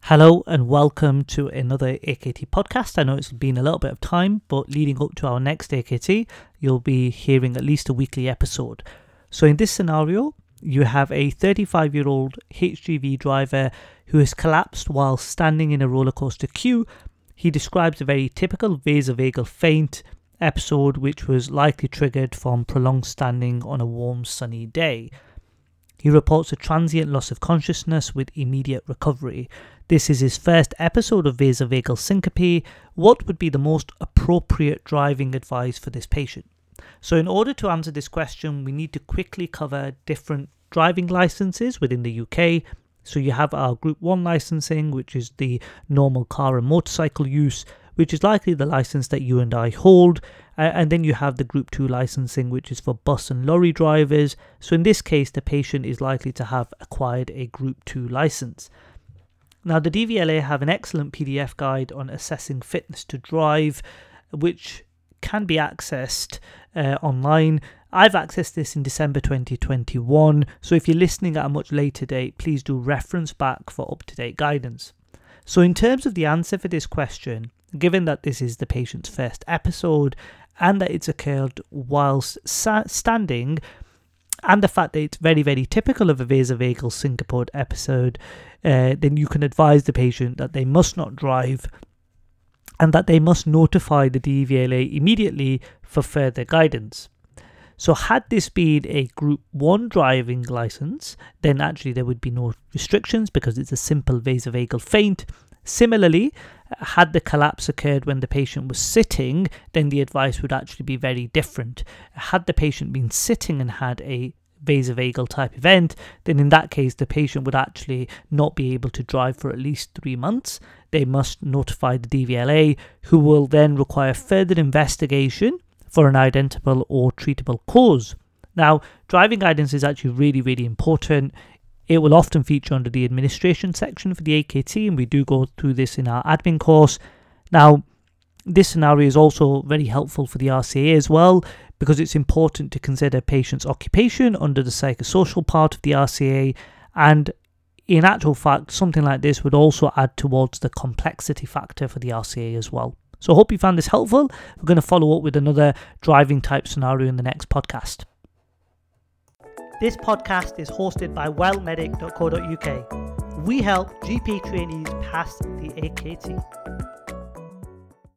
Hello and welcome to another AKT podcast. I know it's been a little bit of time, but leading up to our next AKT, you'll be hearing at least a weekly episode. So in this scenario, you have a 35-year-old HGV driver who has collapsed while standing in a roller coaster queue. He describes a very typical vasovagal faint episode which was likely triggered from prolonged standing on a warm sunny day. He reports a transient loss of consciousness with immediate recovery. This is his first episode of vasovagal syncope. What would be the most appropriate driving advice for this patient? So in order to answer this question, we need to quickly cover different driving licenses within the UK. So you have our Group 1 licensing, which is the normal car and motorcycle use, which is likely the license that you and I hold. And then you have the Group 2 licensing, which is for bus and lorry drivers. So in this case, the patient is likely to have acquired a Group 2 license. Now, the DVLA have an excellent PDF guide on assessing fitness to drive, which can be accessed online. I've accessed this in December 2021. So if you're listening at a much later date, please do reference back for up-to-date guidance. So in terms of the answer for this question, given that this is the patient's first episode and that it's occurred whilst standing, and the fact that it's very, very typical of a vasovagal syncope episode, then you can advise the patient that they must not drive and that they must notify the DVLA immediately for further guidance. So had this been a Group 1 driving license, then actually there would be no restrictions because it's a simple vasovagal faint. Similarly, had the collapse occurred when the patient was sitting, then the advice would actually be very different. Had the patient been sitting and had a vasovagal type event, then in that case the patient would actually not be able to drive for at least 3 months. They must notify the DVLA, who will then require further investigation for an identifiable or treatable cause. Now, driving guidance is actually really, really important. It will often feature under the administration section for the AKT, and we do go through this in our admin course. Now, this scenario is also very helpful for the RCA as well, because it's important to consider patient's occupation under the psychosocial part of the RCA, and in actual fact, something like this would also add towards the complexity factor for the RCA as well. So I hope you found this helpful. We're going to follow up with another driving type scenario in the next podcast. This podcast is hosted by wellmedic.co.uk. We help GP trainees pass the AKT.